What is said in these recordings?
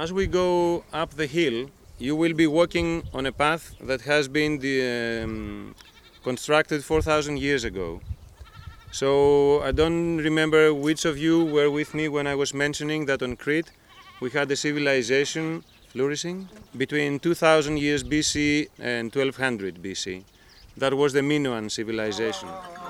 as we go up the hill, you will be walking on a path that has been constructed 4,000 years ago. So I don't remember which of you were with me when I was mentioning that on Crete we had a civilization flourishing between 2000 years BC and 1200 BC. That was the Minoan civilization.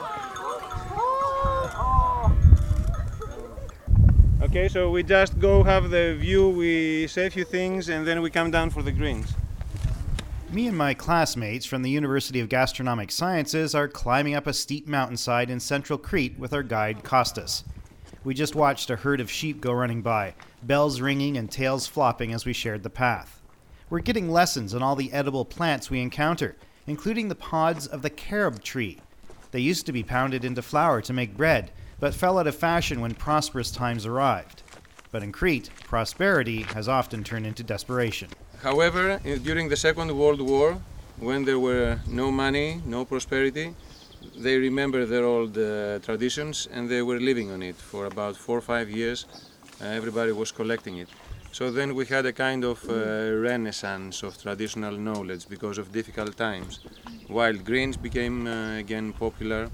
Okay, so we just go have the view, we say a few things, and then we come down for the greens. Me and my classmates from the University of Gastronomic Sciences are climbing up a steep mountainside in central Crete with our guide Kostas. We just watched a herd of sheep go running by, bells ringing and tails flopping as we shared the path. We're getting lessons on all the edible plants we encounter, including the pods of the carob tree. They used to be pounded into flour to make bread, but fell out of fashion when prosperous times arrived. But in Crete, prosperity has often turned into desperation. However, during the Second World War, when there were no money, no prosperity, they remember their old traditions and they were living on it for about 4 or 5 years. Everybody was collecting it. So then we had a kind of renaissance of traditional knowledge because of difficult times. Wild greens became again popular.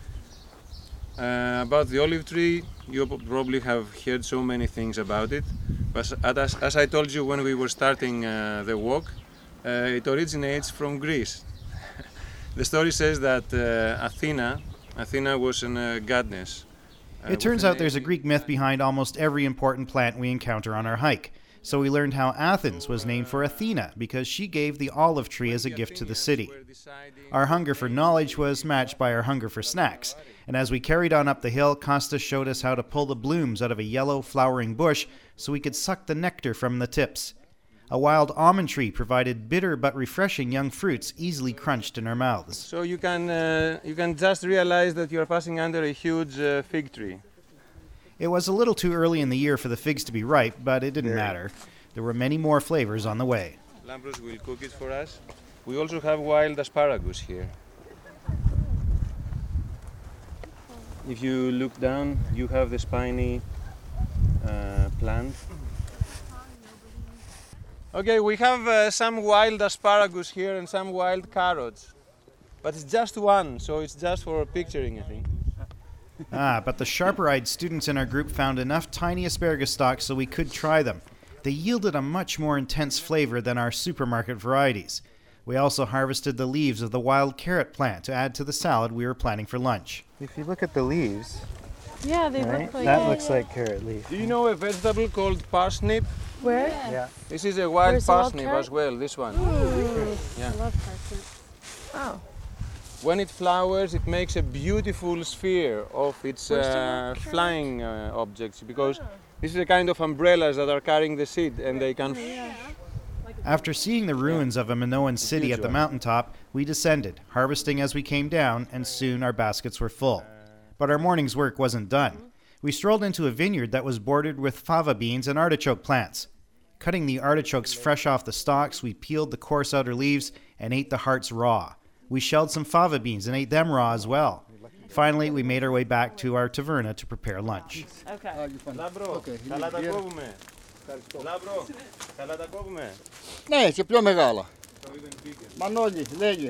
About the olive tree, you probably have heard so many things about it. But as I told you when we were starting the walk, it originates from Greece. The story says that Athena was a goddess. It turns out there's a Greek myth behind almost every important plant we encounter on our hike. So we learned how Athens was named for Athena because she gave the olive tree as a gift to the city. Our hunger for knowledge was matched by our hunger for snacks. And as we carried on up the hill, Kostas showed us how to pull the blooms out of a yellow flowering bush so we could suck the nectar from the tips. A wild almond tree provided bitter but refreshing young fruits easily crunched in our mouths. So you can just realize that you're passing under a huge fig tree. It was a little too early in the year for the figs to be ripe, but it didn't matter. There were many more flavors on the way. Lampros will cook it for us. We also have wild asparagus here. If you look down, you have the spiny plant. Okay, we have some wild asparagus here and some wild carrots. But it's just one, so it's just for picturing, I think. But the sharper-eyed students in our group found enough tiny asparagus stalks so we could try them. They yielded a much more intense flavor than our supermarket varieties. We also harvested the leaves of the wild carrot plant to add to the salad we were planning for lunch. If you look at the leaves, yeah, they look like that looks like carrot leaf. Do you know a vegetable called parsnip? Where? Yeah. This is a wild parsnip as well, this one. Ooh, yeah. I love parsnip. Oh. When it flowers, it makes a beautiful sphere of its flying objects because this is a kind of umbrellas that are carrying the seed and they can... After seeing the ruins of a Minoan city at the mountaintop, we descended, harvesting as we came down, and soon our baskets were full. But our morning's work wasn't done. We strolled into a vineyard that was bordered with fava beans and artichoke plants. Cutting the artichokes fresh off the stalks, we peeled the coarse outer leaves and ate the hearts raw. We shelled some fava beans and ate them raw as well. Finally, we made our way back to our taverna to prepare lunch. Okay. Ναι, και πιο μεγάλα. Μανώλη, λέγε.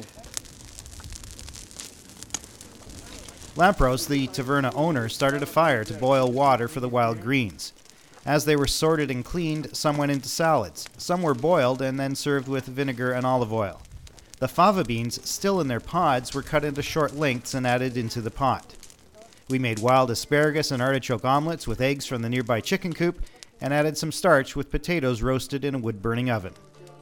Lampros, the taverna owner, started a fire to boil water for the wild greens. As they were sorted and cleaned, some went into salads. Some were boiled and then served with vinegar and olive oil. The fava beans, still in their pods, were cut into short lengths and added into the pot. We made wild asparagus and artichoke omelets with eggs from the nearby chicken coop and added some starch with potatoes roasted in a wood-burning oven.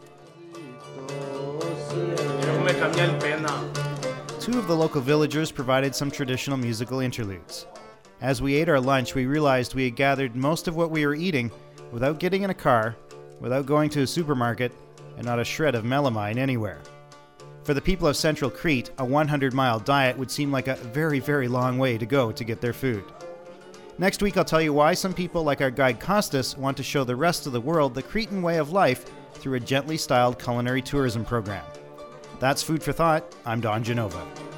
Two of the local villagers provided some traditional musical interludes. As we ate our lunch, we realized we had gathered most of what we were eating without getting in a car, without going to a supermarket, and not a shred of melamine anywhere. For the people of Central Crete, a 100-mile diet would seem like a very, very long way to go to get their food. Next week, I'll tell you why some people like our guide Kostas want to show the rest of the world the Cretan way of life through a gently styled culinary tourism program. That's Food for Thought. I'm Don Genova.